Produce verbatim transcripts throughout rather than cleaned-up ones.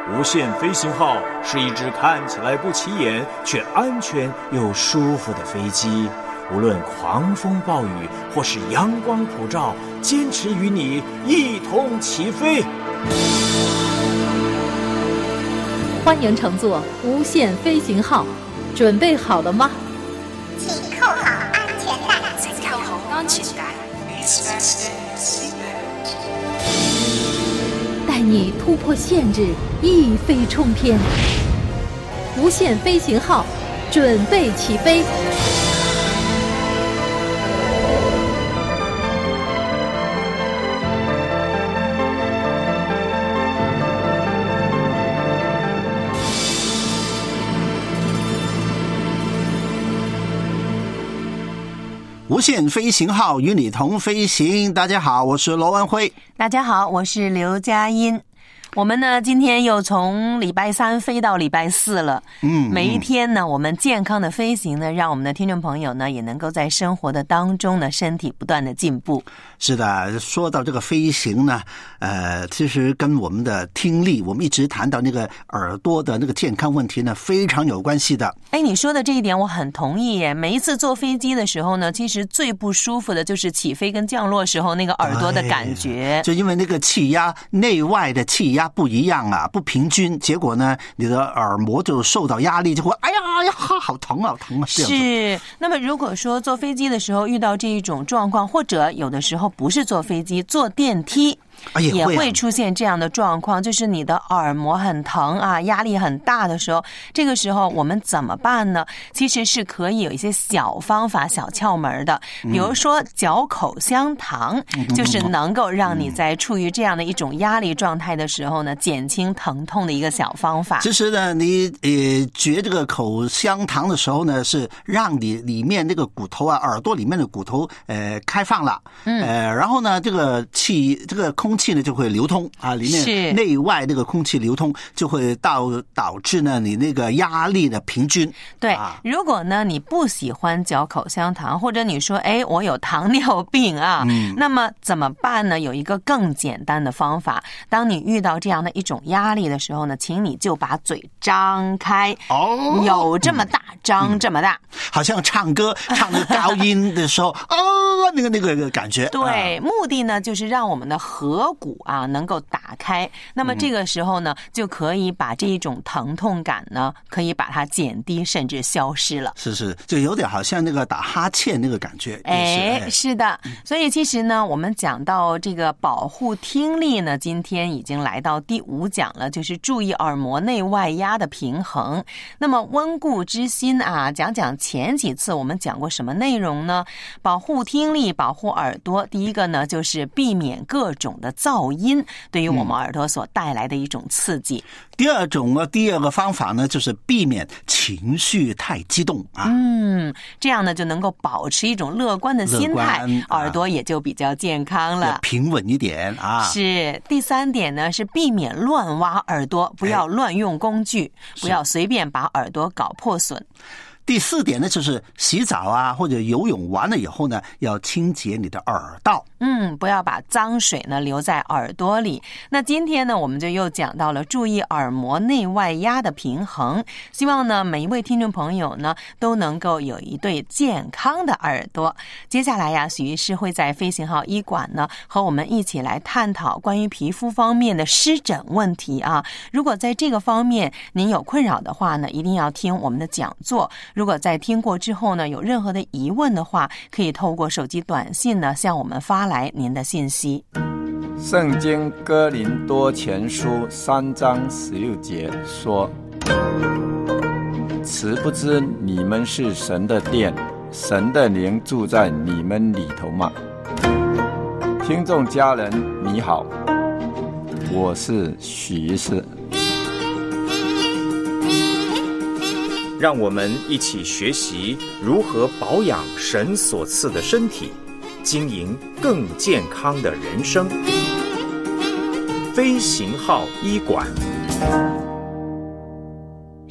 无限飞行号是一只看起来不起眼却安全又舒服的飞机，无论狂风暴雨或是阳光普照，坚持与你一同起飞。 欢迎乘坐无限飞行号，准备好了吗？ 请扣好安全带。 请扣好安全帶。 带你突破限制，一飞冲天。无限飞行号，准备起飞。 无限飞行号与你同飞行。大家好，我是罗文辉。 大家好，我是刘佳音。我们呢，今天又从礼拜三飞到礼拜四了。嗯，每一天呢，我们健康的飞行呢，让我们的听众朋友呢，也能够在生活的当中呢，身体不断的进步。 是的，说到这个飞行呢，呃，其实跟我们的听力，我们一直谈到那个耳朵的那个健康问题呢，非常有关系的。 哎，你说的这一点我很同意耶。每一次坐飞机的时候呢，其实最不舒服的就是起飞跟降落时候那个耳朵的感觉， 就因为那个气压内外的气压不一样啊，不平均，结果呢，你的耳膜就受到压力，就会哎呀哎呀，好疼啊，好疼啊！ 是。那么如果说坐飞机的时候遇到这一种状况，或者有的时候不是坐飞机，坐电梯。 啊、也, 会啊、 也会出现这样的状况，就是你的耳膜很疼啊，压力很大的时候，这个时候我们怎么办呢？其实是可以有一些小方法、小窍门的，比如说嚼口香糖，嗯、就是能够让你在处于这样的一种压力状态的时候呢，减轻疼痛的一个小方法。 其实呢，你呃嚼这个口香糖的时候呢，是让你里面那个骨头啊，耳朵里面的骨头呃开放了，嗯，呃，然后呢，这个气这个空。空气呢就会流通啊，里面内外那个空气流通就会导导致呢你那个压力的平均。 对，啊、如果呢你不喜欢嚼口香糖，或者你说哎我有糖尿病啊、嗯，那么怎么办呢？有一个更简单的方法，当你遇到这样的一种压力的时候呢，请你就把嘴张开，哦，有这么大，张、嗯、这么大， 好像唱歌唱那个高音的时候，哦，那个那个感觉。 对，啊、目的呢就是让我们的颌骨啊能够打开，那么这个时候呢、嗯、就可以把这一种疼痛感呢可以把它减低甚至消失了。 是是，就有点好像那个打哈欠那个感觉。 哎，是, 是的、嗯、所以其实呢我们讲到这个保护听力呢，今天已经来到第五讲了，就是注意耳膜内外压的平衡。那么温故知新啊，讲讲前几次我们讲过什么内容呢？保护听力，保护耳朵，第一个呢就是避免各种的噪音对于我们耳朵所带来的一种刺激。 嗯、第二种呢，第二个方法呢，就是避免情绪太激动啊。 嗯，这样呢就能够保持一种乐观的心态，耳朵也就比较健康了， 平稳一点啊。 是。第三点呢是避免乱挖耳朵，不要乱用工具，不要随便把耳朵搞破损。 第四点呢，就是洗澡啊或者游泳完了以后呢，要清洁你的耳道。 嗯，不要把脏水呢留在耳朵里。那今天呢，我们就又讲到了注意耳膜内外压的平衡。希望呢，每一位听众朋友呢，都能够有一对健康的耳朵。接下来呀，许医师会在飞行号医馆呢，和我们一起来探讨关于皮肤方面的湿疹问题啊。如果在这个方面您有困扰的话呢，一定要听我们的讲座。如果在听过之后呢，有任何的疑问的话，可以透过手机短信呢向我们发来您的信息。 圣经哥林多前书三章十六节说：此不知你们是神的殿，神的灵住在你们里头吗？听众家人你好，我是许医师。 让我们一起学习如何保养神所赐的身体，经营更健康的人生。飞行号医馆。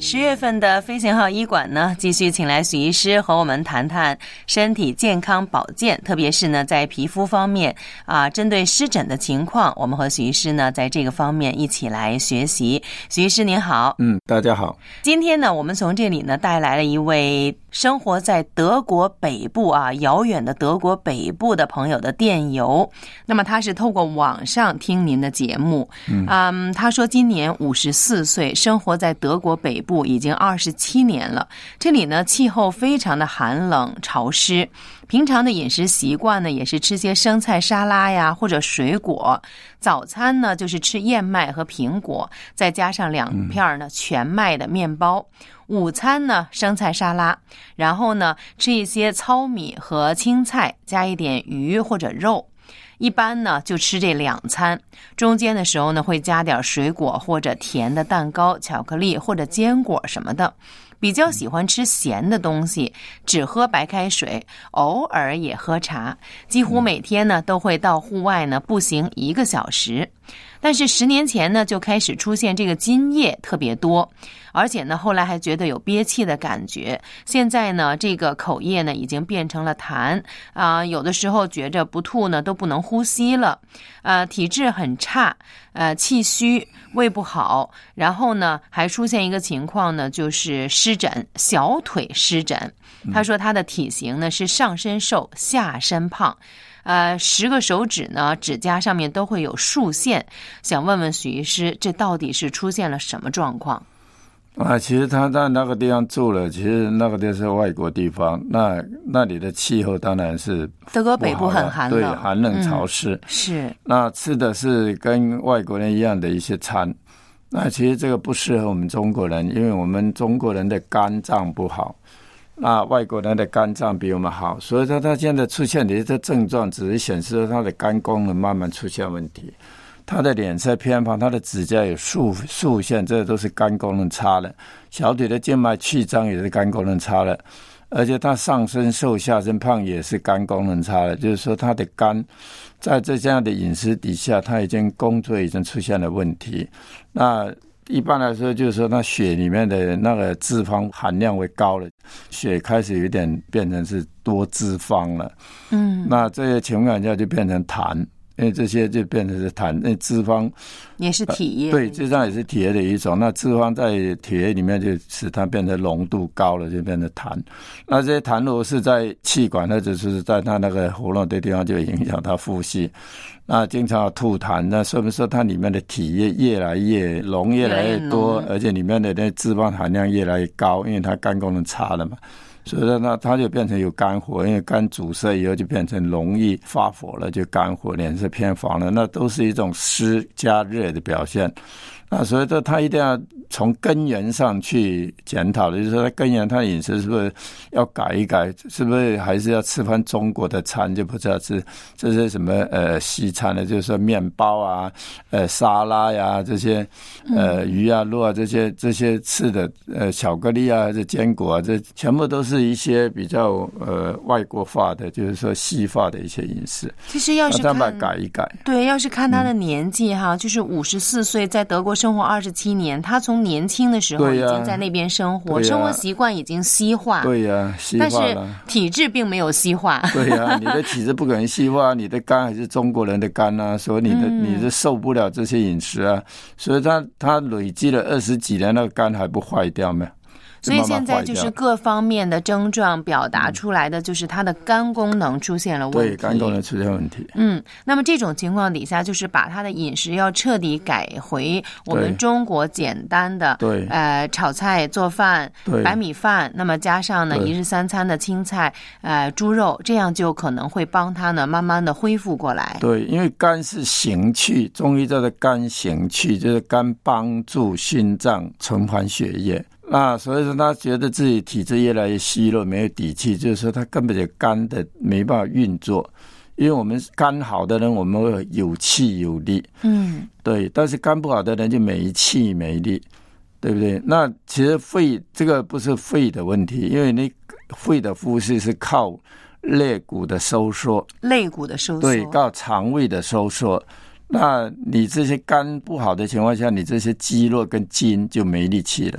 十月份的飞行号医馆呢，继续请来许医师和我们谈谈身体健康保健，特别是呢在皮肤方面啊，针对湿疹的情况，我们和许医师呢在这个方面一起来学习。许医师您好。 嗯，大家好。 今天呢，我们从这里呢带来了一位生活在德国北部啊，遥远的德国北部的朋友的电邮。那么他是透过网上听您的节目，嗯，嗯他说今年五十四岁，生活在德国北部已经二十七年了。这里呢气候非常的寒冷潮湿，平常的饮食习惯呢也是吃些生菜沙拉呀或者水果。早餐呢就是吃燕麦和苹果，再加上两片呢全麦的面包。午餐呢生菜沙拉，然后呢吃一些糙米和青菜，加一点鱼或者肉。一般呢就吃这两餐，中间的时候呢会加点水果或者甜的蛋糕、巧克力或者坚果什么的。比较喜欢吃咸的东西，只喝白开水，偶尔也喝茶。几乎每天呢都会到户外呢步行一个小时。但是十年前呢就开始出现这个津液特别多，而且呢后来还觉得有憋气的感觉。现在呢这个口液呢已经变成了痰啊、呃，有的时候觉着不吐呢都不能呼吸了，呃，体质很差，呃，气虚，胃不好，然后呢还出现一个情况呢，就是湿疹，小腿湿疹。他说他的体型呢是上身瘦，下身胖。呃，十个手指呢，指甲上面都会有竖线，想问问许医师，这到底是出现了什么状况？ 啊，其实他在那个地方住了，其实那个地方是外国地方，那那里的气候当然是德国北部很寒冷， 对，寒冷潮湿、 嗯、是。 那吃的是跟外国人一样的一些餐，那其实这个不适合我们中国人，因为我们中国人的肝脏不好。那外国人的肝脏比我们好，所以说他现在出现的一些症状只是显示他的肝功能慢慢出现问题，他的脸色偏黄，他的指甲有竖竖线，这都是肝功能差了。小腿的静脉曲张也是肝功能差了，而且他上身瘦下身胖也是肝功能差了，就是说他的肝在这样的饮食底下，他已经工作已经出现了问题。那一般来说就是说他血里面的那个脂肪含量会高了，血开始有点变成是多脂肪了，嗯，那这些情况下就变成痰，因为这些就变成是痰，那脂肪也是体液、呃、 对，这样也是体液的一种，那脂肪在体液里面就使它变成浓度高了，就变成痰。那这些痰如果是在气管或者是在它那个喉咙的地方，就影响它呼吸，那经常有吐痰，那说明说它里面的体液越来越浓，越来越多，而且里面的那脂肪含量越来越高，因为它肝功能差了嘛，所以说它就变成有肝火，因为肝阻塞以后就变成容易发火了，就肝火，脸色偏黄了，那都是一种湿加热的表现。那所以说他一定要从根源上去检讨的，就是说他根源他的饮食是不是要改一改，是不是还是要吃翻中国的餐，就不知道吃这些什么呃西餐的，就是说面包啊、呃沙拉呀、这些呃鱼啊、肉啊这些这些吃的呃巧克力啊、这坚果啊，这全部都是一些比较呃外国化的，就是说西化的一些饮食。 其实要是看把它改一改， 对，要是看他的年纪哈，嗯、就是五十四岁，在德国生活二十七年，他从年轻的时候已经在那边生活，啊、生活习惯已经西化。 对呀、啊，西化了。 但是体质并没有西化。 对呀、啊，你的体质不可能西化，你的肝还是中国人的肝啊，所以你的、嗯、你是受不了这些饮食啊，所以他他累积了二十几年，那个肝还不坏掉吗？ 所以现在就是各方面的症状表达出来的，就是他的肝功能出现了问题。 对，肝功能出现问题。 嗯，那么这种情况底下，就是把他的饮食要彻底改回我们中国简单的， 对， 呃，炒菜、做饭、白米饭，那么加上呢一日三餐的青菜、呃猪肉，这样就可能会帮他呢慢慢的恢复过来。 对，因为肝是行气，中医叫做肝行气，就是肝帮助心脏循环血液。那所以说他觉得自己体质越来越虚弱，没有底气，就是说他根本就肝的没办法运作。因为我们肝好的人，我们会有气有力，嗯，对。但是肝不好的人就没气没力，对不对？那其实肺这个不是肺的问题，因为你肺的呼吸是靠肋骨的收缩， 肋骨的收缩， 对，靠肠胃的收缩。那你这些肝不好的情况下，你这些肌肉跟筋就没力气了。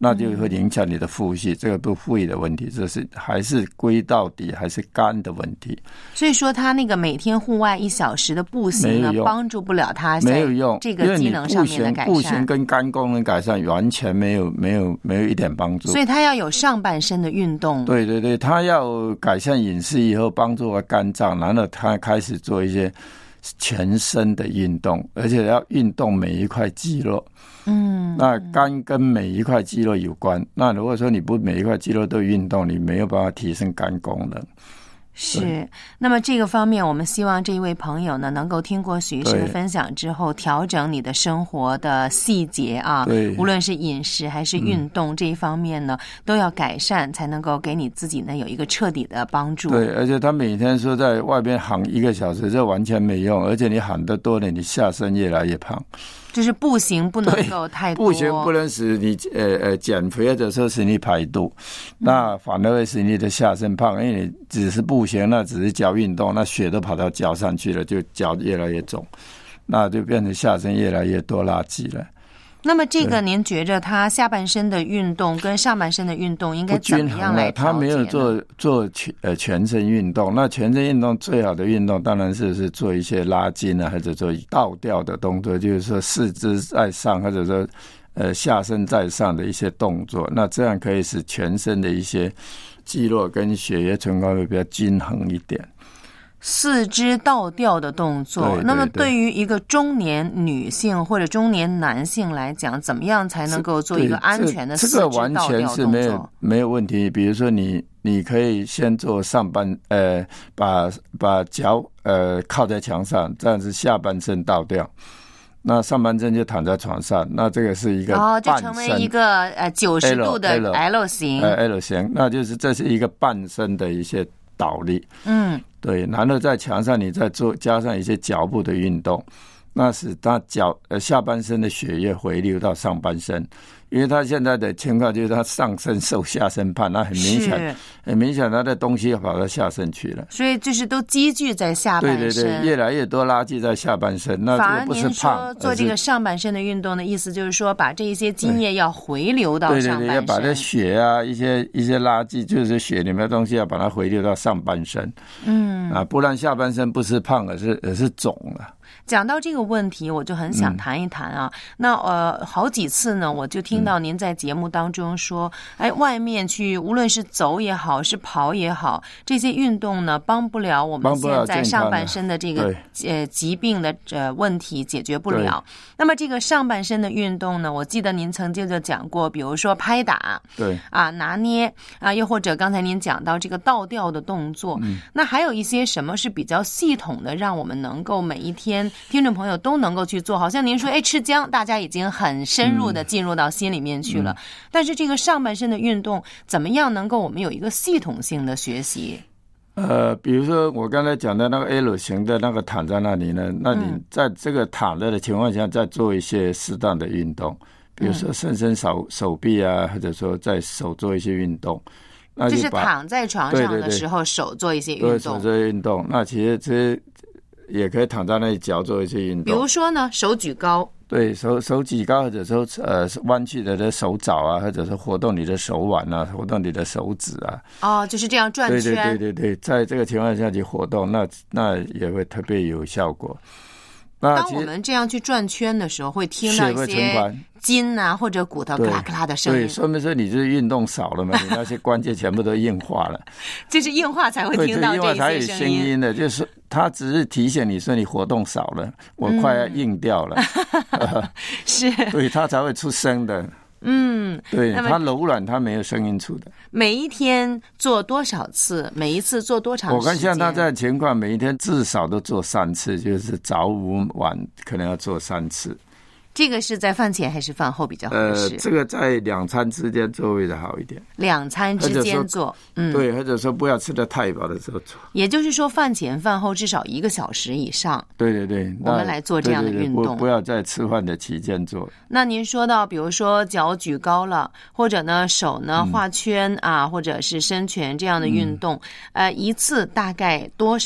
那就会影响你的呼吸，这个不肺的问题，这是还是归到底还是肝的问题。 所以说他那个每天户外一小时的步行呢，帮助不了他没有用这个机能上面的改善。 步行跟肝功能改善完全没有没有没有一点帮助。 所以他要有上半身的运动。 对对对，他要改善饮食以后，帮助肝脏，然后他开始做一些全身的运动，而且要运动每一块肌肉。嗯，那肝跟每一块肌肉有关。那如果说你不每一块肌肉都运动，你没有办法提升肝功能。 是，那么这个方面，我们希望这一位朋友呢，能够听过许医师的分享之后，调整你的生活的细节啊，无论是饮食还是运动、嗯、这一方面呢，都要改善，才能够给你自己呢有一个彻底的帮助。 对，而且他每天说在外边喊一个小时，这完全没用，而且你喊得多了，你下身越来越胖。 就是步行不能够太多， 步行不能使你呃呃减肥，或者说使你排毒，那反而会使你的下身胖，因为你只是步行，那只是脚运动，那血都跑到脚上去了，就脚越来越肿，那就变成下身越来越多垃圾了。 那么这个您觉着他下半身的运动跟上半身的运动应该怎么样来调节呢？ 他没有做做全呃全身运动，那全身运动最好的运动当然是是做一些拉筋啊，或者做倒吊的动作，就是说四肢在上，或者说呃下身在上的一些动作，那这样可以使全身的一些肌肉跟血液循环会比较均衡一点。 四肢倒吊的动作，对对对，那么对于一个中年女性或者中年男性来讲，怎么样才能够做一个安全的四肢倒吊动作？ 这个完全是没有没有问题。比如说你你可以先做上半呃把把脚呃靠在墙上，这样子下半身倒吊。那上半身就躺在床上，那这个是一个半身， 哦，就成为一个呃九十度的 L, L 型， 呃 L 型，那就是这是一个半身的一些倒立， 嗯， 对，然后在墙上你再做加上一些脚部的运动，那使他脚呃下半身的血液回流到上半身。因为他现在的情况就是他上身瘦下身胖，那很明显很明显他的东西跑到下身去了， 所以就是都积聚在下半身。 对对对，越来越多垃圾在下半身，那这个不是胖。 反而您说做这个上半身的运动的意思就是说把这一些津液要回流到上半身。对对对， 要把这血啊一些一些垃圾就是血里面的东西要把它回流到上半身。 嗯啊，不然下半身不是胖而是而是肿了。 讲到这个问题，我就很想谈一谈啊。嗯、那呃，好几次呢，我就听到您在节目当中说，嗯、哎，外面去无论是走也好，是跑也好，这些运动呢，帮不了我们现在上半身的这个呃疾病的呃问题，解决不了。那么这个上半身的运动呢，我记得您曾经就讲过，比如说拍打， 对啊，拿捏啊，又或者刚才您讲到这个倒吊的动作， 嗯、 那还有一些什么是比较系统的，让我们能够每一天听众朋友都能够去做。好像您说哎，吃姜大家已经很深入的进入到心里面去了，嗯、但是这个上半身的运动怎么样能够我们有一个系统性的学习？ 呃，比如说我刚才讲的那个 L 型的那个躺在那里呢，那你在这个躺着的情况下再做一些适当的运动，比如说伸伸手手臂啊，或者说在手做一些运动，那就就是躺在床上的时候手做一些运动，对手做运动，那其实这也可以躺在那里脚做一些运动， 比如说呢，手举高， 对手手举高，或者说呃弯曲的手爪啊，或者是活动你的手腕啊，活动你的手指啊。 哦，就是这样转圈。 对对对对对，在这个情况下去活动，那那也会特别有效果。那当我们这样去转圈的时候，会听到一些筋啊或者骨头咔啦咔啦的声音。 对，说明说你就是运动少了嘛，你那些关节全部都硬化了。 就是硬化才会听到这些声音。 硬化才有声音的，就是它只是提醒你说你活动少了，我快要硬掉了。 嗯、是。 对，它才会出声的。 嗯， 对，它柔软，它没有声音出的。 每一天做多少次？每一次做多长时间？ 我看像他这样情况，每一天至少都做三次，就是早午晚可能要做三次。 这个是在饭前还是饭后比较合适？ 呃，这个在两餐之间做会的好一点。 两餐之间做， 嗯，对，或者说不要吃得太饱的时候做。 也就是说，饭前饭后至少一个小时以上。 对对对， 我们来做这样的运动， 对对对，不, 不要在吃饭的期间做。 那您说到，比如说脚举高了，或者呢手呢画圈啊，嗯、或者是伸拳这样的运动，嗯、呃，一次大概多少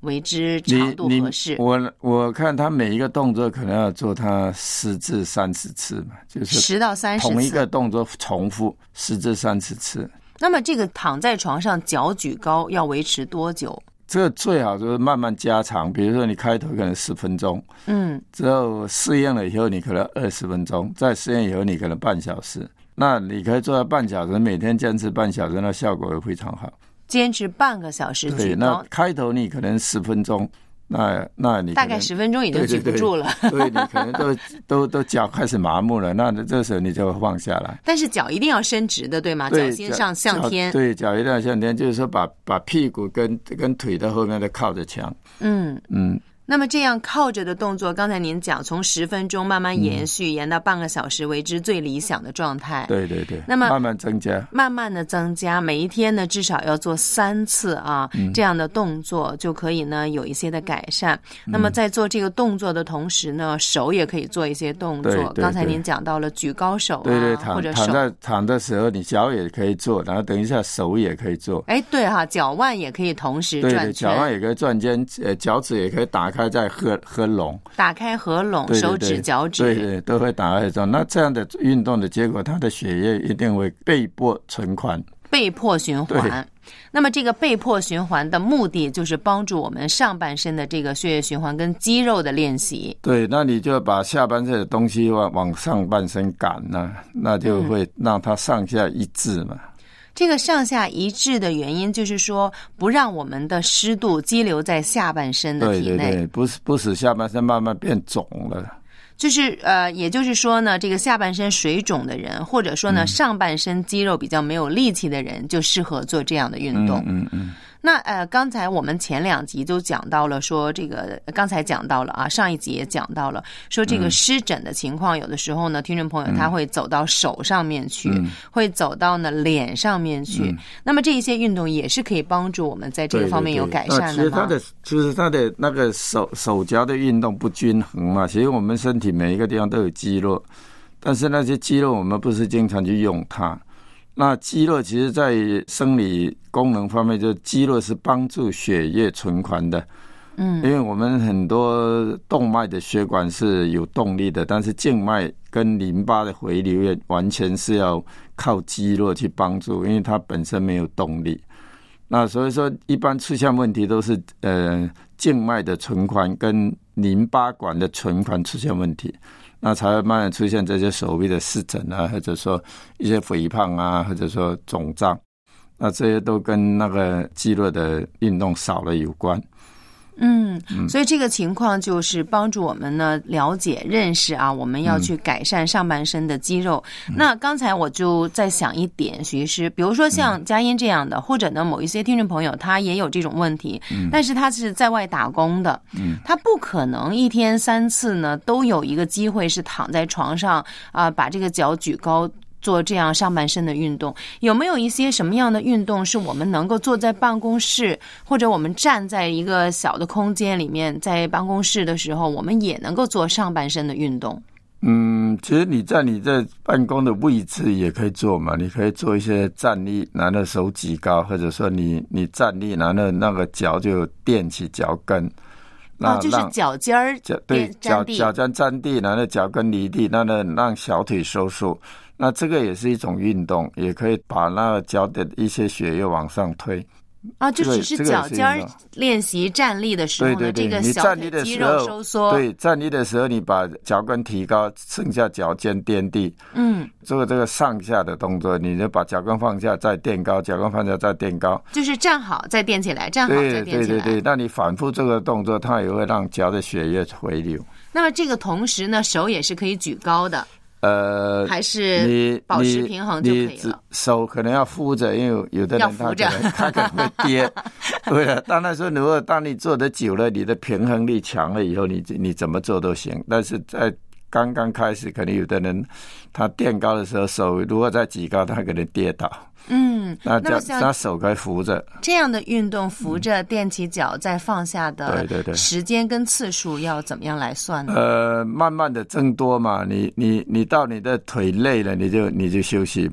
为之长度合适？ 我我看他每一个动作可能要做他十至三十次嘛，就是十到三十次， 同一个动作重复十至三十次。 那么这个躺在床上脚举高要维持多久？ 这个最好就是慢慢加长，比如说你开头可能十分钟，嗯，之后适应了以后你可能二十分钟，再适应以后你可能半小时。那你可以做到半小时，每天坚持半小时，那效果会非常好。 坚持半个小时举高， 对，那开头你可能十分钟。那那你大概十分钟已经举不住了， 对, 对, 对, 对你可能都都都脚开始麻木了，那这时候你就放下来。 但是脚一定要伸直的，对吗？ 对， 脚先上向天。 对，脚一定要向天，就是说把把屁股跟跟腿的后面都靠着墙。嗯嗯。 那么这样靠着的动作，刚才您讲从十分钟慢慢延续、嗯、延到半个小时为之最理想的状态。 对对对。 那么慢慢增加， 慢慢的增加，每一天呢至少要做三次啊、嗯、这样的动作就可以呢有一些的改善、嗯、那么在做这个动作的同时呢，手也可以做一些动作。 对对对， 刚才您讲到了举高手啊， 对对，躺或者手躺在躺的时候你脚也可以做，然后等一下手也可以做。 哎，对哈、啊，脚腕也可以同时转圈。 对对，脚腕也可以转圈，呃，脚趾也可以打开再合合拢， 打开合拢， 对对对， 手指脚趾， 对对，都会打开这。那这样的运动的结果，它的血液一定会被迫循环， 被迫循环。那么这个被迫循环的目的就是帮助我们上半身的这个血液循环跟肌肉的练习。 对，那你就把下半身的东西往往上半身赶呢，那就会让它上下一致嘛。嗯， 这个上下一致的原因就是说，不让我们的湿度积留在下半身的体内， 对对对，不是不使下半身慢慢变肿了。 就是呃，也就是说呢，这个下半身水肿的人，或者说呢、嗯、上半身肌肉比较没有力气的人，就适合做这样的运动。 嗯嗯。嗯， 那呃，刚才我们前两集都讲到了，说这个刚才讲到了啊，上一集也讲到了，说这个湿疹的情况，有的时候呢，听众朋友他会走到手上面去，嗯、会走到呢脸上面去。嗯、那么这一些运动也是可以帮助我们在这个方面有改善的吗？ 对对对，其实他的就是他的那个手手脚的运动不均衡嘛。其实我们身体每一个地方都有肌肉，但是那些肌肉我们不是经常去用它。那肌肉其实在生理功能方面，就肌肉是帮助血液循环的。嗯，因为我们很多动脉的血管是有动力的，但是静脉跟淋巴的回流也完全是要靠肌肉去帮助，因为它本身没有动力。那所以说一般出现问题都是呃静脉的循环跟淋巴管的循环出现问题，那才会慢慢出现这些所谓的湿疹啊，或者说一些肥胖啊，或者说肿胀，那这些都跟那个肌肉的运动少了有关。 嗯，所以这个情况就是帮助我们呢了解认识啊，我们要去改善上半身的肌肉。嗯、那刚才我就在想一点，徐医师，比如说像佳音这样的，嗯、或者呢某一些听众朋友他也有这种问题，嗯、但是他是在外打工的，嗯、他不可能一天三次呢都有一个机会是躺在床上啊、呃，把这个脚举高。做这样上半身的运动，有没有一些什么样的运动是我们能够坐在办公室，或者我们站在一个小的空间里面，在办公室的时候，我们也能够做上半身的运动？ 嗯，其实你在你在办公的位置也可以做嘛，你可以做一些站立，然后手举高，或者说你你站立，然后那个脚就垫起脚跟。 哦，就是脚尖儿对脚脚尖沾地，然后脚跟离地，那呢让小腿收缩。那这个也是一种运动，也可以把那个脚的一些血液往上推。 啊，就只是脚尖儿练习站立的时候呢， 对对对， 这个小腿肌肉收缩。 对，站立的时候你把脚跟提高，剩下脚尖垫地。嗯，做这个上下的动作，你就把脚跟放下，再垫高，脚跟放下再垫高。 就是站好再垫起来，站好再垫起来。对对对， 那你反复这个动作，它也会让脚的血液回流。 那么这个同时呢，手也是可以举高的。 呃， 还是保持平衡就可以了。 手可能要扶着，因为有的人他可能他可能会跌。对了，当然说，如果当你做得久了，你的平衡力强了以后，你你怎么做都行。但是在刚刚开始，可能有的人他垫高的时候，手如果再举高，他可能跌倒。嗯，那这他手可以扶着。 这样的运动扶着垫起脚再放下的时间跟次数要怎么样来算呢？ 呃，慢慢的增多嘛，你你你到你的腿累了，你就你就休息嘛。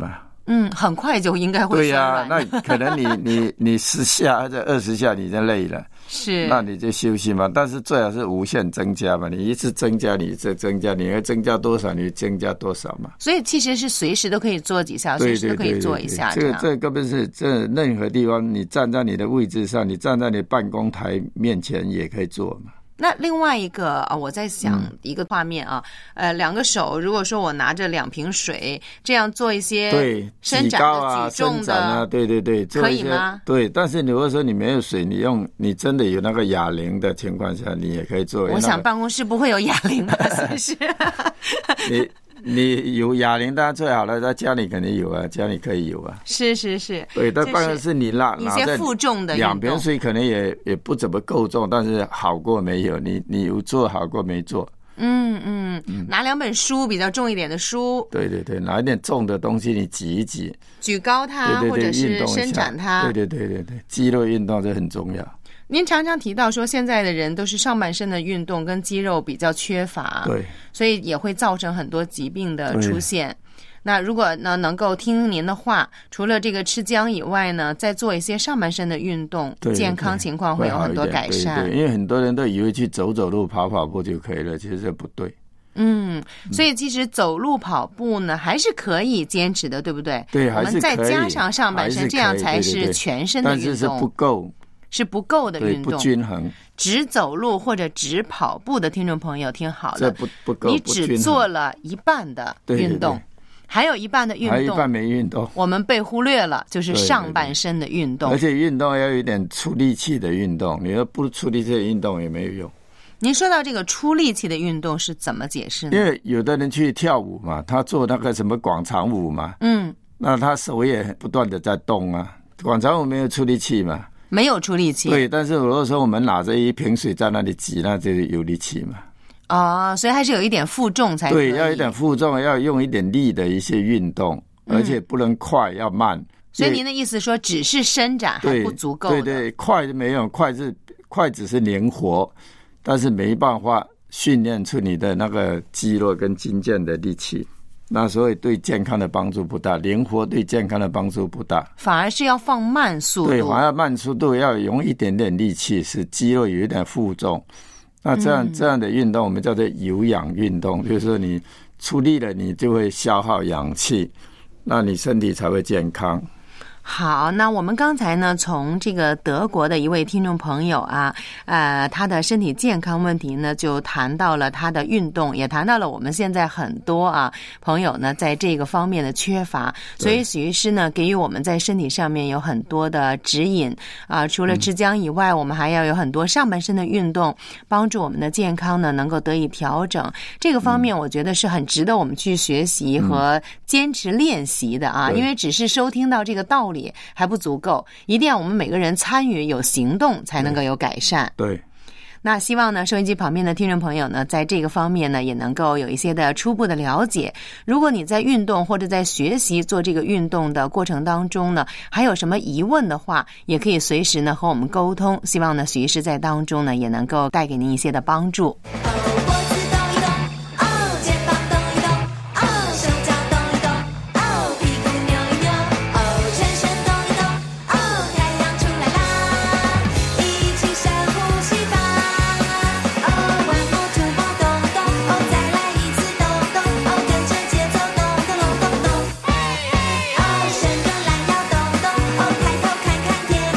嗯，很快就应该会对呀、 酸软。 那可能你你你十下或者二十下你就累了， 是， 那你就休息嘛。但是最好是无限增加嘛，你一次增加，你再增加，你会增加多少，你增加多少嘛。 所以其实是随时都可以做几下，随时都可以做一下。 这个这个根本是这任何地方，你站在你的位置上，你站在你办公台面前也可以做嘛。 那另外一个啊，我在想一个画面啊，嗯、呃，两个手，如果说我拿着两瓶水，这样做一些对伸展的、 啊、 举重的， 啊，对对对， 可以吗？ 对，但是如果说你没有水，你用你真的有那个哑铃的情况下，你也可以做。 我想办公室不会有哑铃吧？是不是？ 你。你有哑铃当然最好了，在家里肯定有啊，家里可以有啊。 是是是， 对，在办公室你拿一些负重的两瓶水可能也也不怎么够重，但是好过没有。你你有做好过没做？ 嗯嗯嗯，拿两本书比较重一点的书， 对对对，拿一点重的东西你挤一挤， 举高它， 对对对， 或者是伸展它。 对对对对对，肌肉运动这很重要。 您常常提到说，现在的人都是上半身的运动跟肌肉比较缺乏， 对， 所以也会造成很多疾病的出现。那如果呢能够听您的话，除了这个吃姜以外呢，再做一些上半身的运动， 对对健康情况会有很多改善。 对对，因为很多人都以为去走走路、跑跑步就可以了，其实这不对。 嗯，所以其实走路跑步呢还是可以坚持的，对不对？ 对，还是可以。 我们再加上上半身，这样才是全身的运动。 但是是不够。 是不够的运动， 不均衡。 只走路或者只跑步的听众朋友听好了， 这不不够， 你只做了一半的运动，对对对，还有一半的运动， 还有一半没运动， 我们被忽略了，就是上半身的运动。 对对对，而且运动要有一点出力气的运动，你要不出力气的运动也没有用。 您说到这个出力气的运动是怎么解释呢？ 因为有的人去跳舞嘛，他做那个什么广场舞嘛， 嗯， 那他手也不断的在动啊，广场舞没有出力气嘛。 没有出力气， 对，但是如果说我们拿着一瓶水在那里挤，那就有力气嘛。 哦，所以还是有一点负重才可以。 对，要一点负重，要用一点力的一些运动， 嗯、 而且不能快，要慢。 所以您的意思说，只是伸展还不足够的。 对 对, 对，快没有，快是快只是灵活，但是没办法训练出你的那个肌肉跟筋腱的力气。那所以对健康的帮助不大，灵活对健康的帮助不大， 反而是要放慢速度。 对，反而慢速度，要用一点点力气，使肌肉有一点负重。那这样、嗯、这样的运动，我们叫做有氧运动，就是说你出力了，你就会消耗氧气，那你身体才会健康。 好，那我们刚才呢，从这个德国的一位听众朋友啊，呃，他的身体健康问题呢，就谈到了他的运动，也谈到了我们现在很多啊朋友呢，在这个方面的缺乏，所以许医师呢，给予我们在身体上面有很多的指引啊、呃，除了吃姜以外、嗯，我们还要有很多上半身的运动，帮助我们的健康呢能够得以调整。这个方面，我觉得是很值得我们去学习和坚持练习的啊，嗯、因为只是收听到这个道理还不足够，一定要我们每个人参与有行动才能够有改善。 对，对， 那希望呢收音机旁边的听众朋友呢在这个方面呢也能够有一些的初步的了解。如果你在运动或者在学习做这个运动的过程当中呢还有什么疑问的话，也可以随时呢和我们沟通，希望呢许医师在当中呢也能够带给您一些的帮助。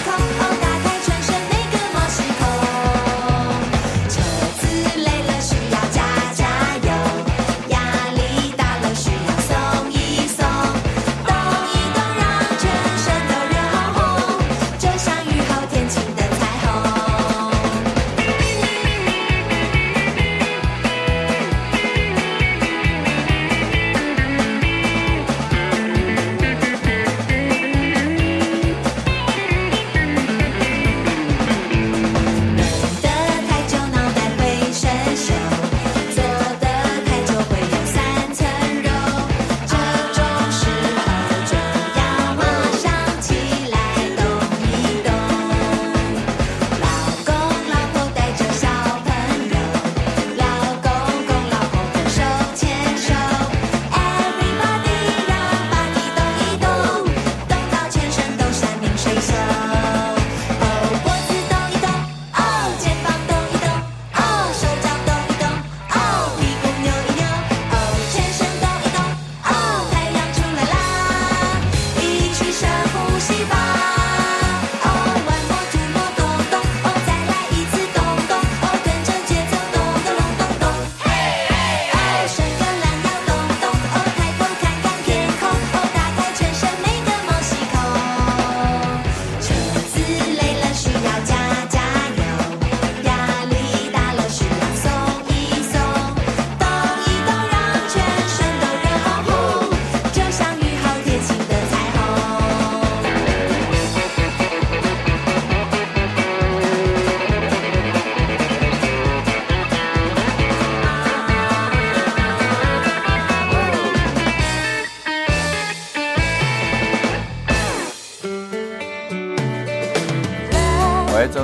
累了需要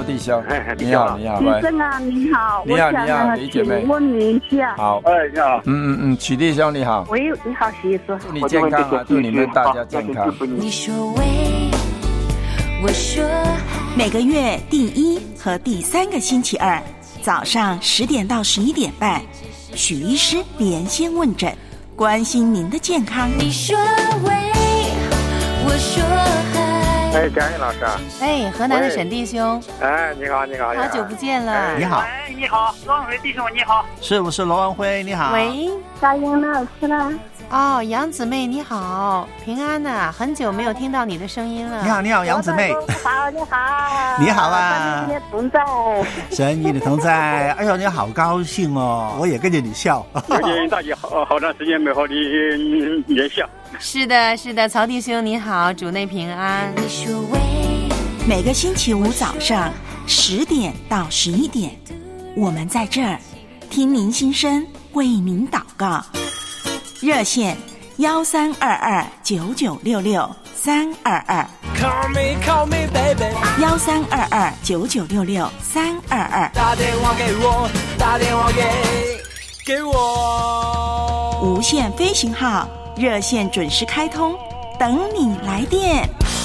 周弟兄， 你你好，你好， 先生啊，你好， 你好， 我想你好，李姐妹， 请问你一下。 好， 哎，你好， 嗯嗯嗯，曲弟兄你好， 喂，你好，徐医师， 祝你健康啊，祝你们大家健康。 你说喂，我说嗨。每个月第一和第三个星期二早上十点到十一点半，许医师连线问诊，关心您的健康。你说喂，我说嗨。 哎，嘉颖老师啊！ 哎，河南的沈弟兄， 哎，你好，你好， 好久不见了。 你好， 哎，你好，罗文辉弟兄，你好。 是不是罗文辉？你好。 喂， 嘉颖老师啦。 哦，杨姊妹你好，平安呐、啊，很久没有听到你的声音了。 你好，你好，杨姊妹。 好，你好。 你好啊。 神与你同在。 神与你同在。哎呦，你好高兴哦，我也跟着你笑。 最近大家好好长时间没和你联系。 是的，是的，曹弟兄你好，主内平安。 你说喂，每个星期五早上十点到十一点，我们在这儿听您心声，为您祷告。热线幺三二二九九六六三二二， Call me, call me, baby。 幺三二二九九六六三二二， 打电话给我，打电话给给我。 无限飞行号热线准时开通，等你来电。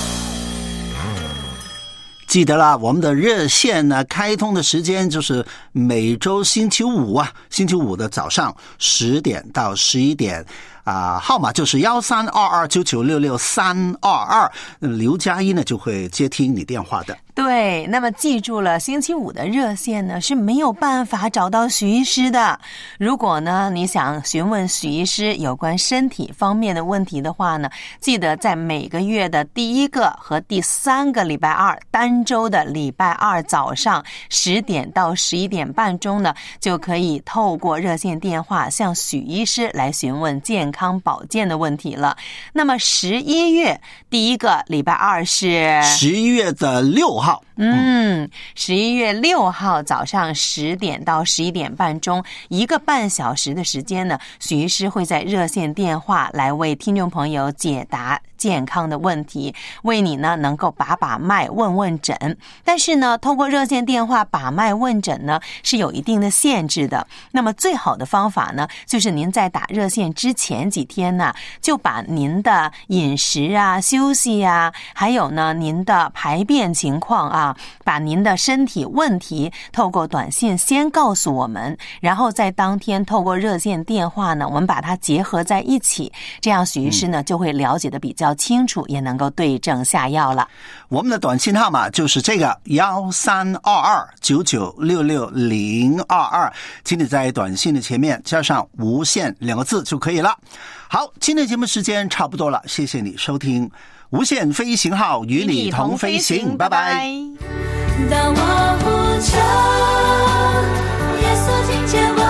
记得啦，我们的热线呢开通的时间就是每周星期五啊，星期五的早上十点到十一点啊，号码就是幺三二二九九六六三二二，刘佳音呢就会接听你电话的。 对，那么记住了，星期五的热线呢是没有办法找到许医师的。如果呢你想询问许医师有关身体方面的问题的话呢，记得在每个月的第一个和第三个礼拜二，单周的礼拜二早上十点到十一点半钟呢，就可以透过热线电话向许医师来询问健康保健的问题了。那么十一月第一个礼拜二是十一月的六号。 嗯，十一月六号早上十点到十一点半钟，一个半小时的时间呢，许医师会在热线电话来为听众朋友解答健康的问题，为你呢能够把把脉问问诊。但是呢，透过热线电话把脉问诊呢是有一定的限制的。那么最好的方法呢，就是您在打热线之前几天呢，就把您的饮食啊、休息啊，还有呢您的排便情况啊，把您的身体问题透过短信先告诉我们，然后在当天透过热线电话呢，我们把它结合在一起，这样许医师呢就会了解的比较清楚，也能够对症下药了。 我们的短信号码就是这个幺三二二九九六六零二二，请你在短信的前面加上无限两个字就可以了。好，今天节目时间差不多了，谢谢你收听无限飞行号，与你同飞行，拜拜。 当我呼求，耶稣听见我